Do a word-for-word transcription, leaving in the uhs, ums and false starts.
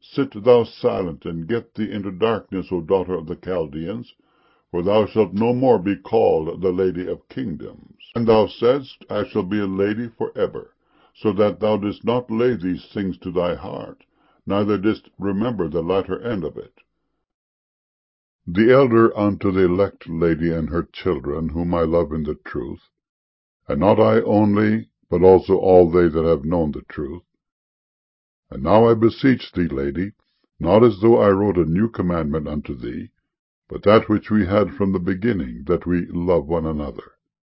Sit thou silent, and get thee into darkness, O daughter of the Chaldeans, for thou shalt no more be called the lady of kingdoms. And thou saidst, I shall be a lady for ever, so that thou didst not lay these things to thy heart, neither didst remember the latter end of it. The elder unto the elect lady and her children, whom I love in the truth, and not I only, but also all they that have known the truth. And now I beseech thee, lady, not as though I wrote a new commandment unto thee, but that which we had from the beginning, that we love one another.